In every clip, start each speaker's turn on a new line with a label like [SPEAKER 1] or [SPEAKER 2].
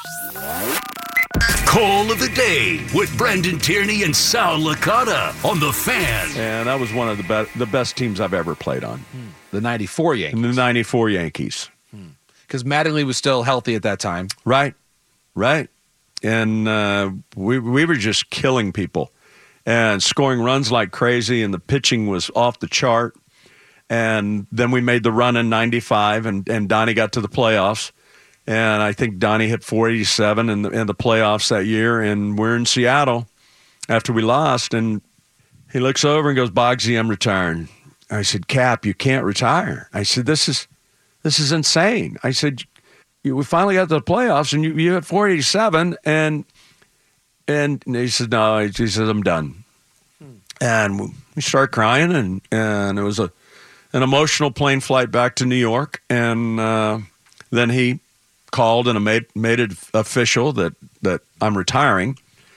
[SPEAKER 1] Call of the Day with Brendan Tierney and Sal Licata on The Fan.
[SPEAKER 2] And that was one of the best teams I've ever played on.
[SPEAKER 3] The 94 Yankees.
[SPEAKER 2] The 94 Yankees.
[SPEAKER 3] Because Mattingly was still healthy at that time.
[SPEAKER 2] Right. And we were just killing people and scoring runs like crazy, and the pitching was off the chart. And then we made the run in 95, and Donnie got to the playoffs. And I think Donnie hit 487 in the playoffs that year. And we're in Seattle after we lost. And he looks over and goes, "Boggsy, I'm retiring." I said, "Cap, you can't retire." I said, This is insane. I said, "We finally got to the playoffs, and you hit 487." And he said, "No." He said, "I'm done." And we started crying, and it was an emotional plane flight back to New York. And then he called and made it official that I'm retiring.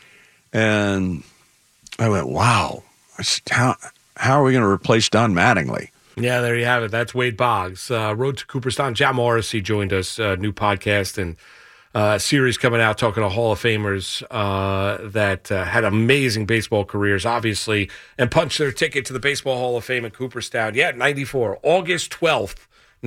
[SPEAKER 2] And I went, wow. I said, how are we going to replace Don Mattingly?
[SPEAKER 4] Yeah, there you have it. That's Wade Boggs. Road to Cooperstown. Jack Morrissey joined us, new podcast and series coming out talking to Hall of Famers that had amazing baseball careers, obviously, and punched their ticket to the Baseball Hall of Fame in Cooperstown. Yeah, 94, August 12th,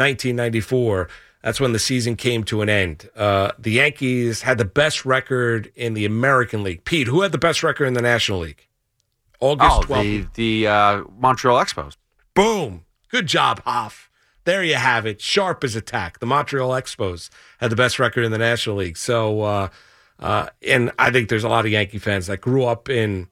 [SPEAKER 4] 1994. That's when the season came to an end. The Yankees had the best record in the American League. Pete, who had the best record in the National League? August 12th.
[SPEAKER 5] The Montreal Expos.
[SPEAKER 4] Boom. Good job, Hoff. There you have it. Sharp as a tack. The Montreal Expos had the best record in the National League. So, and I think there's a lot of Yankee fans that grew up in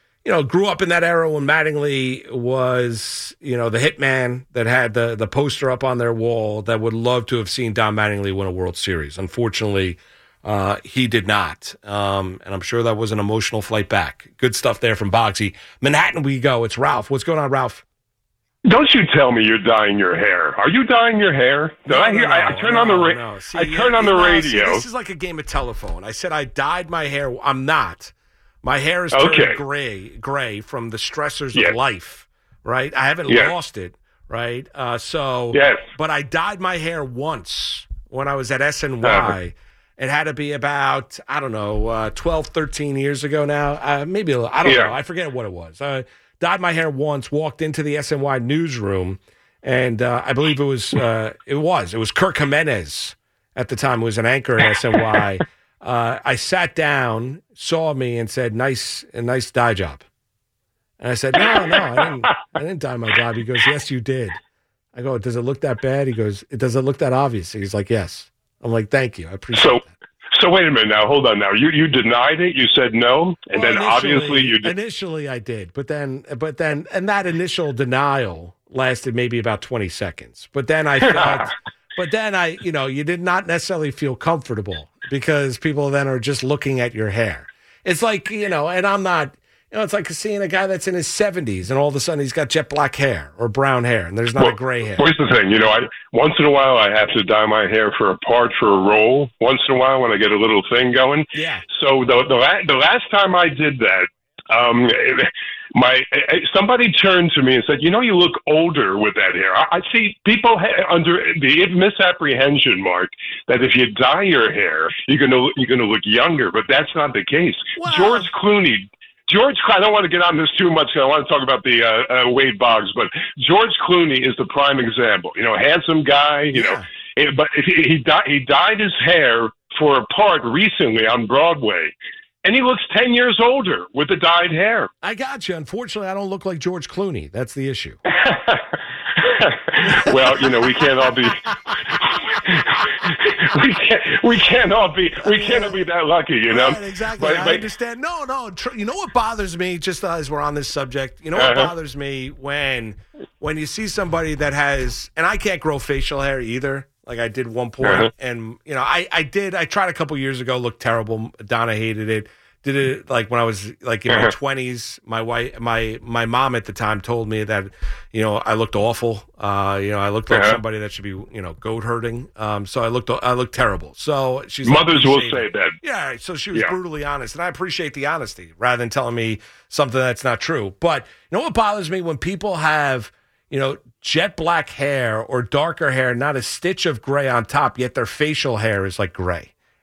[SPEAKER 4] that era when Mattingly was, the hitman that had the poster up on their wall that would love to have seen Don Mattingly win a World Series. Unfortunately, he did not. And I'm sure that was an emotional flight back. Good stuff there from Boggsy. Manhattan we go. It's Ralph. What's going on, Ralph?
[SPEAKER 6] Don't you tell me you're dyeing your hair. Are you dyeing your hair? I turn on the radio.
[SPEAKER 4] See, this is like a game of telephone. I said I dyed my hair. I'm not. My hair is turned gray from the stressors of life, right? I haven't lost it, right? But I dyed my hair once when I was at SNY. It had to be about, 12, 13 years ago now. Maybe a little, I don't know. I forget what it was. Dyed my hair once, walked into the SNY newsroom, and I believe it was Kirk Jimenez at the time, who was an anchor at SNY. I sat down, saw me, and said, nice dye job. And I said, no, I didn't dye my job. He goes, yes, you did. I go, does it look that bad? He goes, does it look that obvious? He's like, yes. I'm like, thank you. I appreciate that.
[SPEAKER 6] So wait a minute now. Hold on now. You denied it. You said no, and then obviously you did.
[SPEAKER 4] Initially, I did, but then, and that initial denial lasted maybe about 20 seconds. But then I felt, you did not necessarily feel comfortable because people then are just looking at your hair. It's like, and I'm not. It's like seeing a guy that's in his 70s and all of a sudden he's got jet black hair or brown hair and there's not a gray hair.
[SPEAKER 6] Here's the thing, once in a while I have to dye my hair for a part for a role. Once in a while when I get a little thing going.
[SPEAKER 4] Yeah.
[SPEAKER 6] So the last time I did that, somebody turned to me and said, you look older with that hair. I see people under the misapprehension, Mark, that if you dye your hair, you're gonna look younger, but that's not the case.
[SPEAKER 4] Wow.
[SPEAKER 6] George, I don't want to get on this too much because I want to talk about the Wade Boggs, but George Clooney is the prime example. Handsome guy, but he dyed his hair for a part recently on Broadway, and he looks 10 years older with the dyed hair.
[SPEAKER 4] I got you. Unfortunately, I don't look like George Clooney. That's the issue.
[SPEAKER 6] Well, we can't all be. We can't all be that lucky,
[SPEAKER 4] Right, exactly. I understand. No. You know what bothers me? Just as we're on this subject, what bothers me when you see somebody that has, and I can't grow facial hair either. Like I did one point, and I tried a couple years ago. Looked terrible. Donna hated it. Did it like when I was like in my 20s. My wife, my mom at the time told me that I looked awful. I looked like somebody that should be goat herding. So I looked terrible. So she's
[SPEAKER 6] mothers will say that.
[SPEAKER 4] Yeah. So she was brutally honest, and I appreciate the honesty rather than telling me something that's not true. But what bothers me when people have jet black hair or darker hair, not a stitch of gray on top, yet their facial hair is like gray.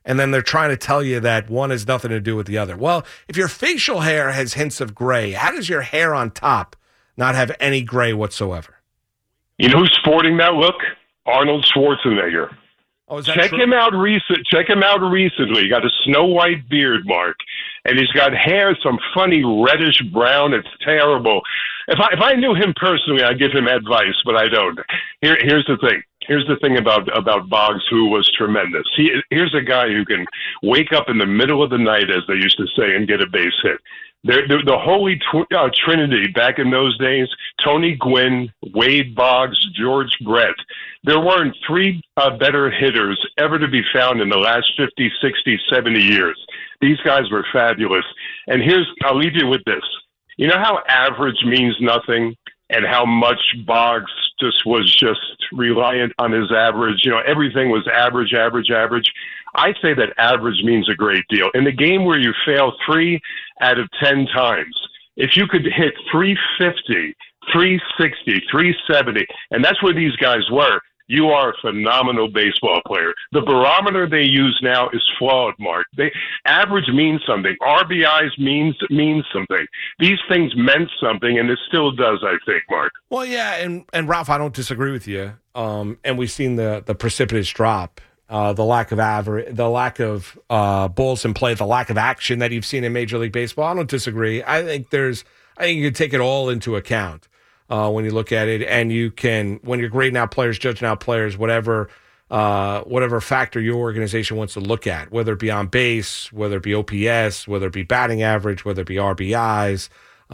[SPEAKER 4] And then they're trying to tell you that one has nothing to do with the other. Well, if your facial hair has hints of gray, how does your hair on top not have any gray whatsoever?
[SPEAKER 6] You know who's sporting that look? Arnold Schwarzenegger.
[SPEAKER 4] Oh, is that
[SPEAKER 6] Check
[SPEAKER 4] true?
[SPEAKER 6] him out recently. He got a snow white beard, Mark, and he's got hair, some funny reddish brown. It's terrible. If I knew him personally, I'd give him advice, but I don't. Here's the thing. Here's the thing about Boggs, who was tremendous. Here's a guy who can wake up in the middle of the night, as they used to say, and get a base hit. The holy trinity back in those days, Tony Gwynn, Wade Boggs, George Brett. There weren't three better hitters ever to be found in the last 50, 60, 70 years. These guys were fabulous. And I'll leave you with this. You know how average means nothing and how much Boggs was just reliant on his average? You know, everything was average. I say that average means a great deal. In the game where you fail 3 out of 10 times, if you could hit 350, 360, 370, and that's where these guys were, you are a phenomenal baseball player. The barometer they use now is flawed, Mark. Average means something. RBIs means something. These things meant something, and it still does, I think, Mark.
[SPEAKER 4] Well, yeah, and Ralph, I don't disagree with you. And we've seen the precipitous drop, the lack of average, the lack of balls in play, the lack of action that you've seen in Major League Baseball. I don't disagree. I think you can take it all into account. When you look at it, and when you're grading out players, judging out players, whatever factor your organization wants to look at, whether it be on base, whether it be OPS, whether it be batting average, whether it be RBIs,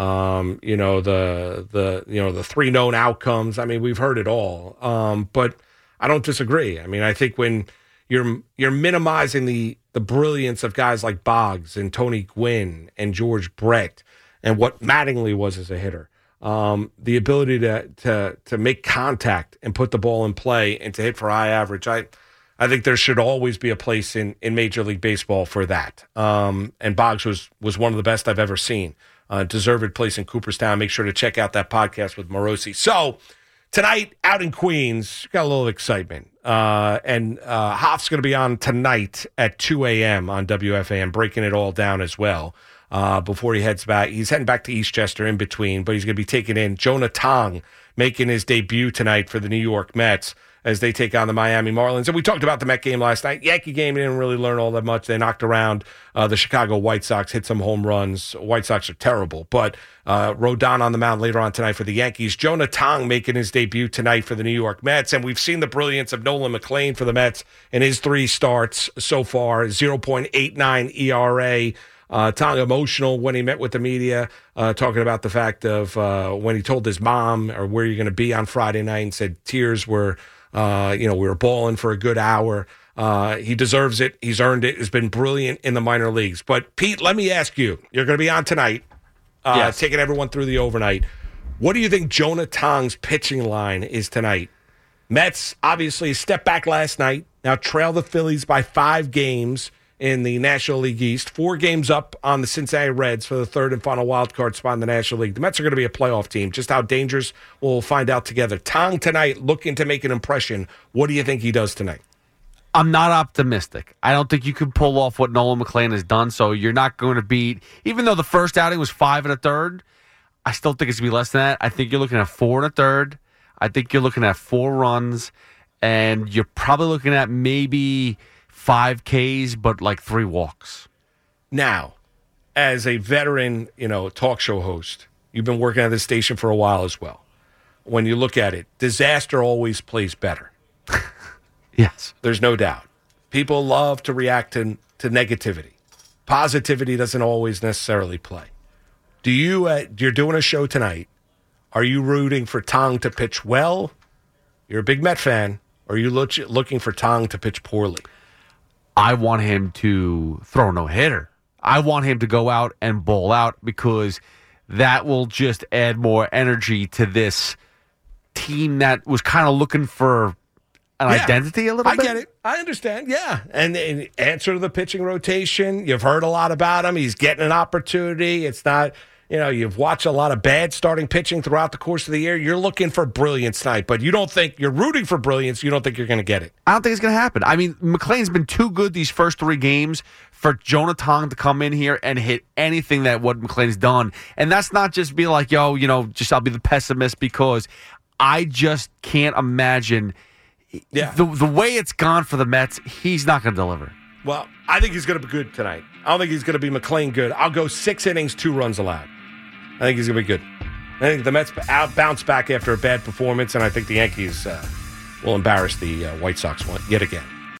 [SPEAKER 4] the 3 known outcomes. I mean, we've heard it all. But I don't disagree. I mean, I think when you're minimizing the brilliance of guys like Boggs and Tony Gwynn and George Brett and what Mattingly was as a hitter. The ability to make contact and put the ball in play and to hit for high average. I think there should always be a place in Major League Baseball for that. And Boggs was one of the best I've ever seen. Deserved place in Cooperstown. Make sure to check out that podcast with Morosi. So tonight out in Queens, got a little excitement. And Hoff's going to be on tonight at 2 a.m. on WFAN, breaking it all down as well. Before he heads back. He's heading back to Eastchester in between, but he's going to be taking in Jonah Tong, making his debut tonight for the New York Mets as they take on the Miami Marlins. And we talked about the Met game last night. Yankee game, didn't really learn all that much. They knocked around the Chicago White Sox, hit some home runs. White Sox are terrible, but Rodon on the mound later on tonight for the Yankees. Jonah Tong making his debut tonight for the New York Mets, and we've seen the brilliance of Nolan McLean for the Mets in his 3 starts so far, 0.89 ERA. Tong emotional when he met with the media, talking about the fact of when he told his mom or where you're going to be on Friday night, and said tears were, we were balling for a good hour. He deserves it. He's earned it. Has been brilliant in the minor leagues. But Pete, let me ask you, you're going to be on tonight,
[SPEAKER 5] yes,
[SPEAKER 4] taking everyone through the overnight. What do you think Jonah Tong's pitching line is tonight? Mets obviously step back last night, now trail the Phillies by 5 games in the National League East, 4 games up on the Cincinnati Reds for the 3rd and final wild card spot in the National League. The Mets are going to be a playoff team. Just how dangerous, we'll find out together. Tong tonight looking to make an impression. What do you think he does tonight?
[SPEAKER 5] I'm not optimistic. I don't think you can pull off what Nolan McLean has done, so you're not going to beat, even though the first outing was 5 1/3, I still think it's going to be less than that. I think you're looking at 4 1/3. I think you're looking at 4 runs, and you're probably looking at maybe 5 Ks, but like 3 walks.
[SPEAKER 4] Now, as a veteran, talk show host, you've been working at this station for a while as well. When you look at it, disaster always plays better.
[SPEAKER 5] Yes.
[SPEAKER 4] There's no doubt. People love to react to negativity. Positivity doesn't always necessarily play. You're doing a show tonight. Are you rooting for Tong to pitch well? You're a big Met fan. Or are you looking for Tong to pitch poorly?
[SPEAKER 5] I want him to throw no hitter. I want him to go out and ball out, because that will just add more energy to this team that was kind of looking for an identity a little bit.
[SPEAKER 4] I get it. I understand. Yeah. And answer to the pitching rotation. You've heard a lot about him. He's getting an opportunity. It's not, you've watched a lot of bad starting pitching throughout the course of the year. You're looking for brilliance tonight, but you don't think you're rooting for brilliance. You don't think you're going to get it.
[SPEAKER 5] I don't think it's going to happen. I mean, McLean's been too good these first 3 games for Jonah Tong to come in here and hit anything that what McLean's done. And that's not just be like, I'll be the pessimist, because I just can't imagine the way it's gone for the Mets. He's not going to deliver.
[SPEAKER 4] Well, I think he's going to be good tonight. I don't think he's going to be McLean good. I'll go 6 innings, 2 runs allowed. I think he's going to be good. I think the Mets bounce back after a bad performance, and I think the Yankees will embarrass the White Sox yet again.